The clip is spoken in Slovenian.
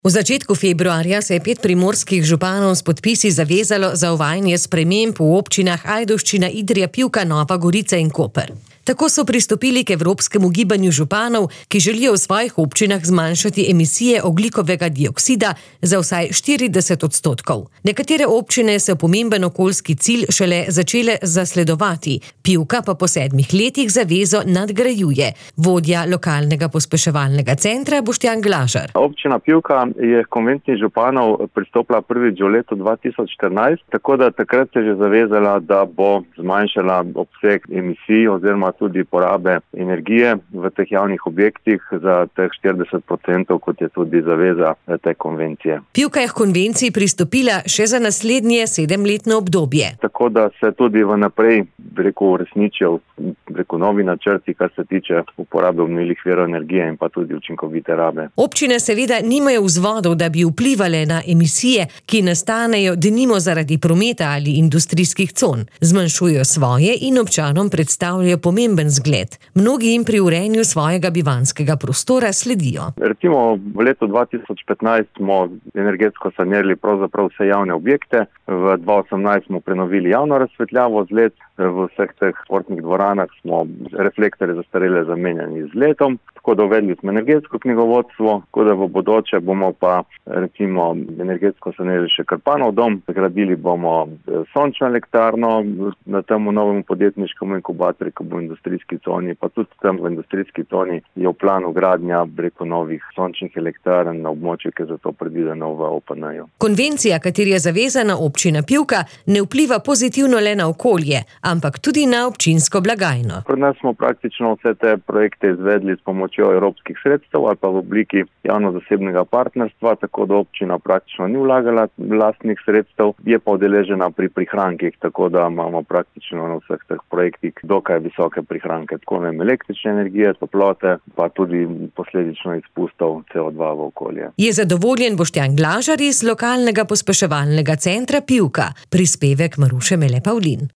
V začetku februarja se je 5 primorskih županov s podpisi zavezalo za uvajanje sprememb v občinah Ajdovščina, Idrija, Pivka, Nova Gorica in Koper. Tako so pristopili k evropskemu gibanju županov, ki želijo v svojih občinah zmanjšati emisije ogljikovega dioksida za vsaj 40%. Nekatere občine so pomemben okoljski cilj šele začele zasledovati, Pivka pa po 7 letih zavezo nadgrajuje. Vodja lokalnega pospeševalnega centra Boštjan Glažar. Občina Pivka je k konvenciji županov pristopila prvič v letu 2014, tako da takrat se je že zavezala, da bo zmanjšala obseg emisij oziroma tudi porabe energije v teh javnih objektih za teh 40%, kot je tudi zaveza te konvencije. Pivka je k konvenciji pristopila še za naslednje 7-letno obdobje. Tako da se tudi vnaprej, uresničijo novi načrti, kar se tiče uporabe obnovljivih virov energije in pa tudi učinkovite rabe. Občine seveda nimajo vzvodov, da bi vplivale na emisije, ki nastanejo denimo zaradi prometa ali industrijskih con. Zmanjšujejo svoje in občanom predstavljajo pomemben zgled. Mnogi jim pri urejanju svojega bivanjskega prostora sledijo. Recimo v letu 2015 smo energetsko sanirali pravzaprav vse javne objekte, v 2018 smo prenovili javno razsvetljavo z LED, v vseh teh športnih dvoranah smo reflektorje zastarele zamenjali z LED-om, tako da uvedli smo energetsko knjigovodstvo, tako da v bodoče bomo pa recimo energetsko sanirali še Krpanov dom, zgradili bomo sončno elektrarno na tem novem podjetniškem inkubatorju, ki bo v industrijski coni, pa tudi tam v industrijski coni je v planu gradnja novih sončnih elektrarn na območju, ki je za to predvideno v OPN-ju. Konvencija, kateri je zavezana občina Pivka, ne vpliva pozitivno le na okolje, ampak tudi na občinsko blagajno. Pri nas smo praktično vse te projekte izvedli s pomočjo evropskih sredstev ali pa v obliki javno-zasebnega partnerstva, tako da občina praktično ni vlagala lastnih sredstev, je pa udeležena pri prihrankih, tako da imamo praktično na vseh teh projektih dokaj visoke prihranke, tako na električne energije, toplote, pa tudi posledično izpustov CO2 v okolje. Je zadovoljen Boštjan Glažar iz lokalnega pospeševalnega centra Pivka. Prispevek Maruše Mele Pavlin.